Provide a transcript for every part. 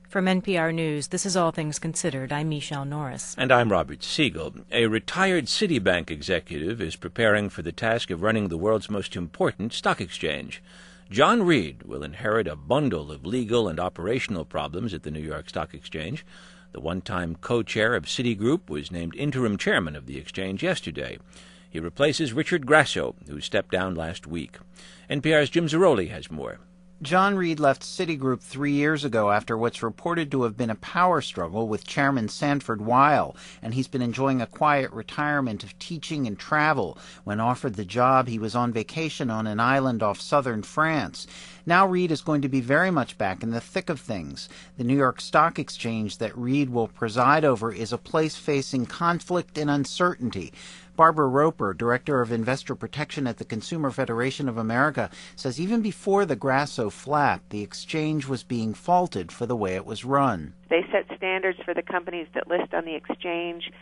From NPR News, this is All Things Considered. I'm Michelle Norris. And I'm Robert Siegel. A retired Citibank executive is preparing for the task of running the world's most important stock exchange. John Reed will inherit a bundle of legal and operational problems at the New York Stock Exchange. The one-time co-chair of Citigroup was named interim chairman of the exchange yesterday. He replaces Richard Grasso, who stepped down last week. NPR's Jim Zarroli has more. John Reed left Citigroup 3 years ago after what's reported to have been a power struggle with Chairman Sanford Weill, and he's been enjoying a quiet retirement of teaching and travel. When offered the job, he was on vacation on an island off southern France. Now Reed is going to be very much back in the thick of things. The New York Stock Exchange that Reed will preside over is a place facing conflict and uncertainty. Barbara Roper, Director of Investor Protection at the Consumer Federation of America, says even before the Grasso flap, the exchange was being faulted for the way it was run. They set standards for the companies that list on the exchange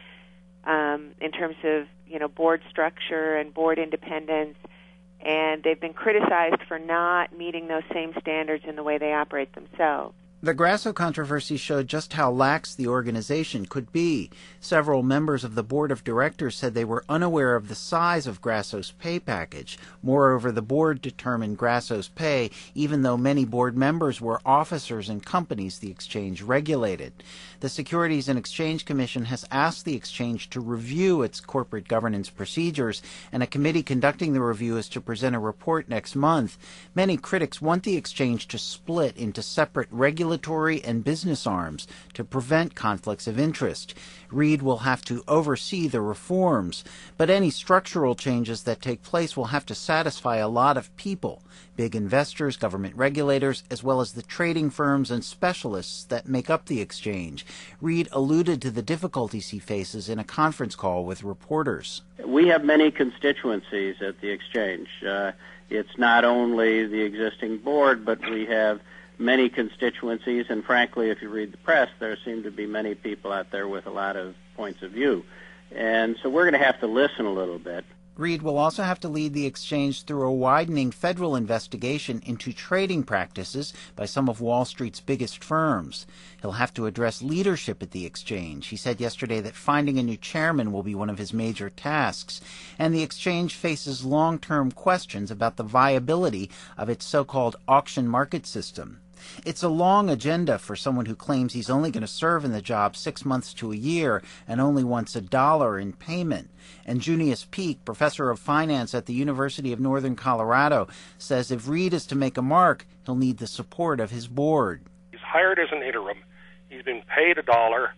in terms of, board structure and board independence, and they've been criticized for not meeting those same standards in the way they operate themselves. The Grasso controversy showed just how lax the organization could be. Several members of the board of directors said they were unaware of the size of Grasso's pay package. Moreover, the board determined Grasso's pay, even though many board members were officers in companies the exchange regulated. The Securities and Exchange Commission has asked the exchange to review its corporate governance procedures, and a committee conducting the review is to present a report next month. Many critics want the exchange to split into separate regulatory and business arms to prevent conflicts of interest. Reed will have to oversee the reforms, but any structural changes that take place will have to satisfy a lot of people, big investors, government regulators, as well as the trading firms and specialists that make up the exchange. Reed alluded to the difficulties he faces in a conference call with reporters. We have many constituencies at the exchange. It's not only the existing board, but we have many constituencies, and frankly, if you read the press, there seem to be many people out there with a lot of points of view. And so we're going to have to listen a little bit. Reed will also have to lead the exchange through a widening federal investigation into trading practices by some of Wall Street's biggest firms. He'll have to address leadership at the exchange. He said yesterday that finding a new chairman will be one of his major tasks. And the exchange faces long-term questions about the viability of its so-called auction market system. It's a long agenda for someone who claims he's only going to serve in the job 6 months to a year and only wants $1 in payment. And Junius Peak, professor of finance at the University of Northern Colorado, says if Reed is to make a mark, he'll need the support of his board. He's hired as an interim. He's been paid $1,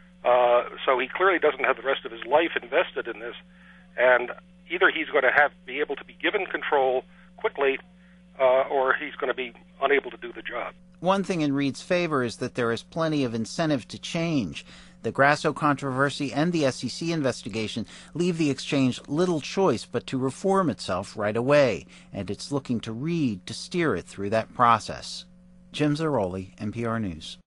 so he clearly doesn't have the rest of his life invested in this. And either he's going to be able to be given control quickly, or he's going to be unable to do the job. One thing in Reed's favor is that there is plenty of incentive to change. The Grasso controversy and the SEC investigation leave the exchange little choice but to reform itself right away, and it's looking to Reed to steer it through that process. Jim Zarroli, NPR News.